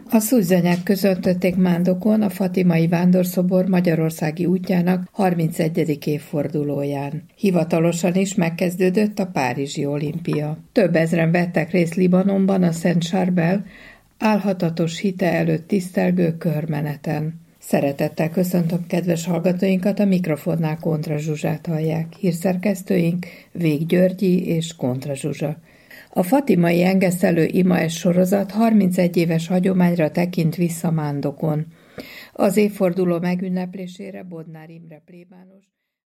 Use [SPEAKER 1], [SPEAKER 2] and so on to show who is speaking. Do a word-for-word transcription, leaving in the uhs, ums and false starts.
[SPEAKER 1] A szűzanyák köszöntötték Mándokon a Fatimai Vándorszobor magyarországi útjának harmincegyedik évfordulóján. Hivatalosan is megkezdődött a Párizsi olimpia. Több ezren vettek részt Libanonban a Szent Charbel álhatatos hite előtt tisztelgő körmeneten. Szeretettel köszöntöm kedves hallgatóinkat, a mikrofonnál Kontra Zsuzsát hallják. Hírszerkesztőink Vég Györgyi és Kontra Zsuzsa. A fatimai engesztelő imaes sorozat harmincegy éves hagyományra tekint vissza Mándokon. Az évforduló megünneplésére Bodnár Imre plébános